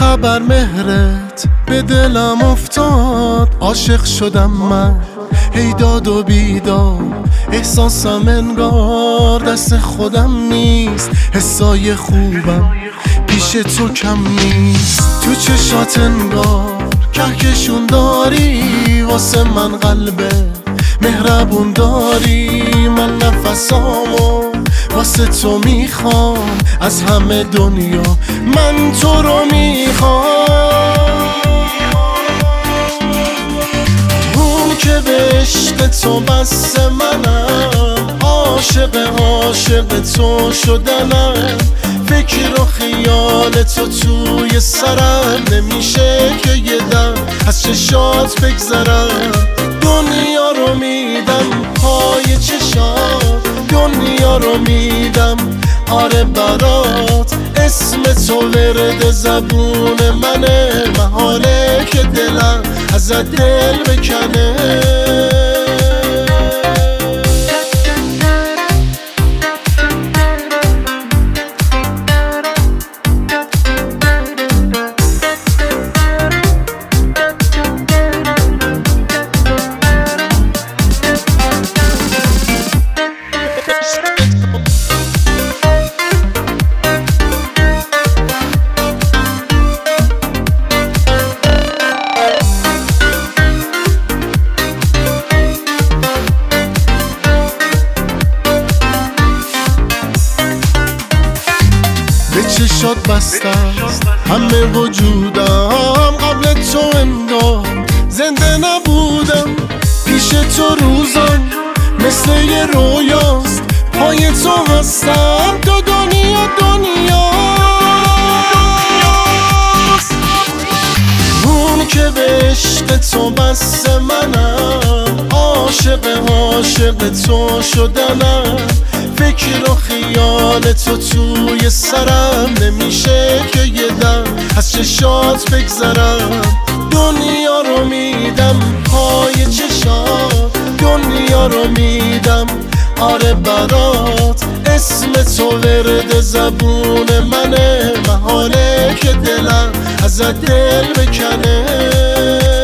خبر مهرت به دلم افتاد، عاشق شدم من هی داد و بیداد. احساسم انگار دست خودم نیست، حسای خوبم پیش تو کم نیست. تو چشات انگار کهکشون داری، واسه من قلبه مهربون داری. من نفسامو واسه تو میخوام، از همه دنیا من تو رو میخوام. اون که به عشق تو بس منم، عاشق تو شدنم. فکر و خیال تو توی سرم، نمیشه که یه دم از چشات بگذرم. دنیا رو میدم پای چشات، دنیا رو میدم آره برات. اسم تو ورد زبون منه، محاله که دلم ازت دل بکنه. به چشات بستم همه وجودم، قبل تو انگار زنده نبودم. پیش تو روزم مثل یه رویاست، پای تو هستم تو دنیاست. اون که به عشق تو بس منم، عاشق تو شدنم. فکر و خیال تو توی سرم، نمیشه که یه دم از چشات بگذرم. دنیا رو میدم پای چشات، دنیا رو میدم آره برات. اسم تو ورد زبون منه، محاله که دلم ازت دل بکنه.